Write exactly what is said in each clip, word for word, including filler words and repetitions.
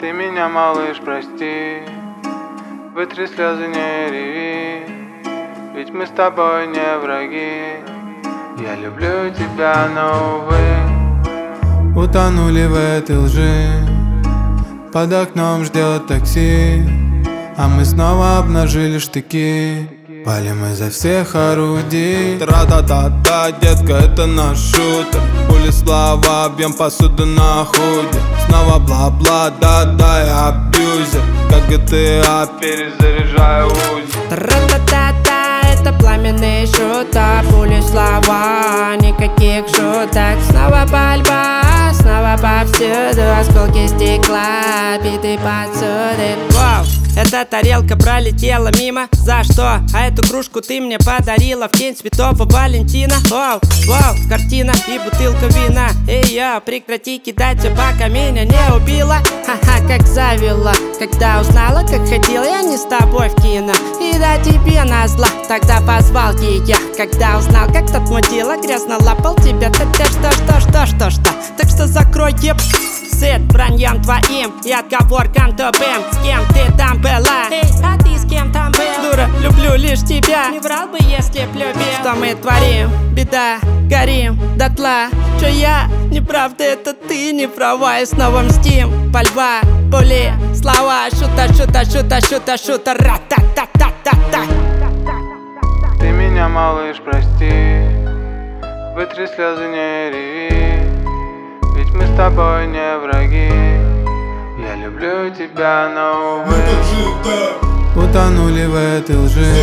Ты меня, малыш, прости, вытри слезы, не реви, ведь мы с тобой не враги. Я люблю тебя, но увы. Утонули в этой лжи, под окном ждет такси, а мы снова обнажили штыки. Палим изо всех орудий. Тра-та-та-та, детка, это наш шутер. Пули, слова, бьем посуду на худе. Снова бла-бла, да-да, я абьюзер. Как джи ти эй, перезаряжаю узи. Тра-та-та-та, это пламенный шутер. Пули, слова, никаких шуток. Снова пальба, снова повсюду. Осколки стекла, биты посуды. Вау! Эта тарелка пролетела мимо. За что? А эту кружку ты мне подарила в день Святого Валентина. Вау, вау, картина и бутылка вина. Эй, я, прекрати кидать все, пока меня не убила. Ха-ха, как завела, когда узнала, как ходил я не с тобой в кино. И да тебе назло, тогда позвал ее. Когда узнал, как тот мудила, грязно лапал тебя. Ты что, что, что, что, что? Так что закрой еп сет враньем твоим и отговоркам тупым. С кем ты там была? Эй, а ты с кем там был? Дура, люблю лишь тебя. Не врал бы, если б любил. Что мы творим? Беда, горим дотла. Чё я? Неправда, это ты не права. И снова мстим. Пальба, пули, слова. Шута, шута, шута, шута, шута. Ра-та-та-та-та-та. Ты меня, малыш, прости, вытри слезы, не реви, ведь мы с тобой не враги. Я люблю тебя, но увы. Утонули в этой лжи,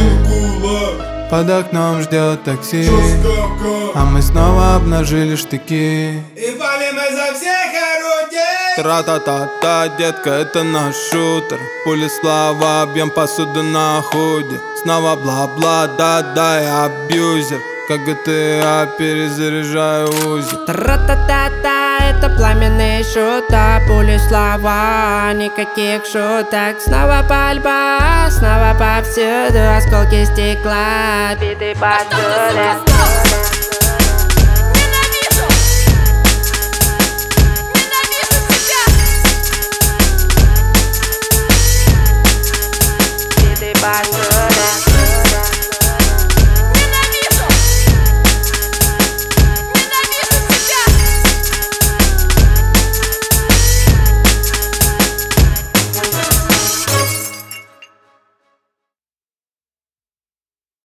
под окном ждет такси, а мы снова обнажили штыки. И палим изо всех орудий. Тра-та-та-та, детка, это наш шутер. Пули, слова, бьем посуду на худе. Снова бла-бла, да-да, я абьюзер. Как джи ти эй, перезаряжаю узи. Тра-та-та-та, это пламенный шутер. Пули, слова, никаких шуток. Снова пальба, снова повсюду. Осколки стекла, биты посуды.